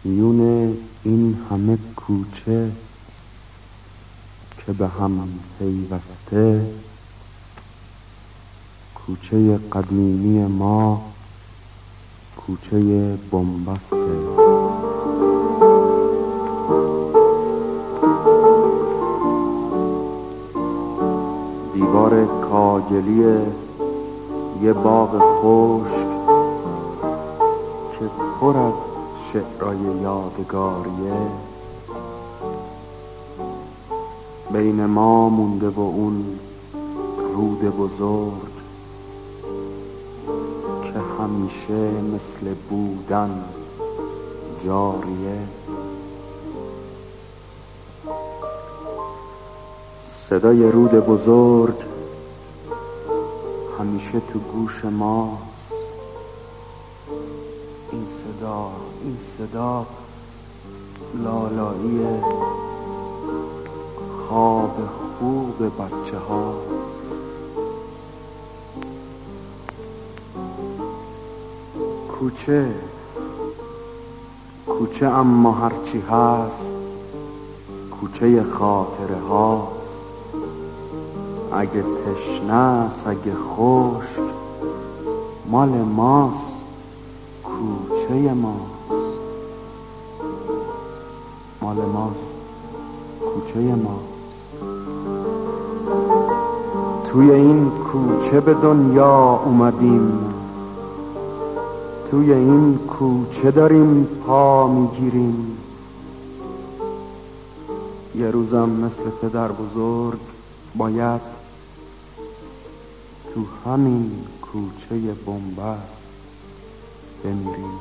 میون این همه کوچه که به هم پیوسته، کوچه قدیمی ما کوچه بنبسته. دیوار کاگلی یه باغ خشک که پر از شعرهای یادگاریه، بین ما مونده و اون رود بزرگ که همیشه مثل بودن جاریه. صدای رود بزرگ همیشه تو گوش ماست. این صدا لالایی خواب خوب بچه ها. کوچه اما هرچی هست کوچه خاطره ها. اگه تشنه است اگه خشک مال ماست، کوچه ماست، مال ماست، کوچه ماست. توی این کوچه به دنیا اومدیم، توی این کوچه داریم پا میگیریم. یه روزم مثل پدر بزرگ باید تو همین کوچه بنبست بمیریم.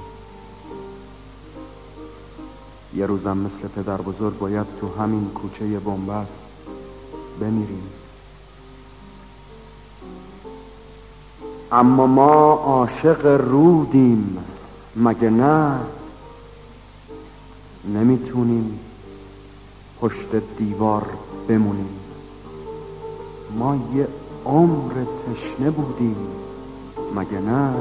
یه روزم مثل پدر بزرگ باید تو همین کوچه بنبست بمیریم. اما ما عاشق رودیم مگه نه؟ نمیتونیم پشت دیوار بمونیم. ما یه عمر تشنه بودیم مگه نه؟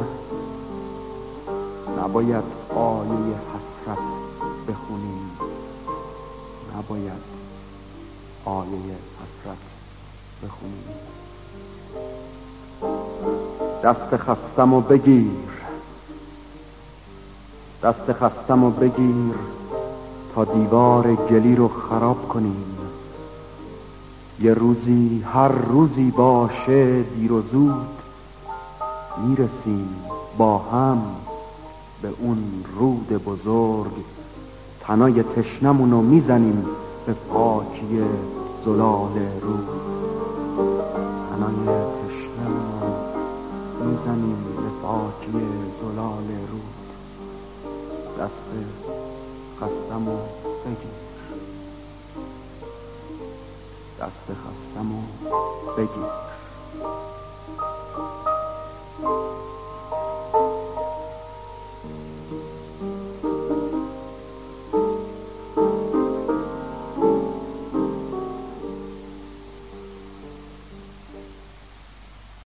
نباید آیه حسرت بخونیم، نباید آیه حسرت بخونیم. دست خستمو بگیر، دست خستمو بگیر تا دیوار گلی رو خراب کنیم. یه روزی، هر روزی باشه دیر و زود میرسیم با هم به اون رود بزرگ. تنای تشنمونو میزنیم به پاکی زلال رود. تنای تشنمونو میزنیم به پاکی زلال رود. دست خستمو بگیر، دست خستمو بگیر.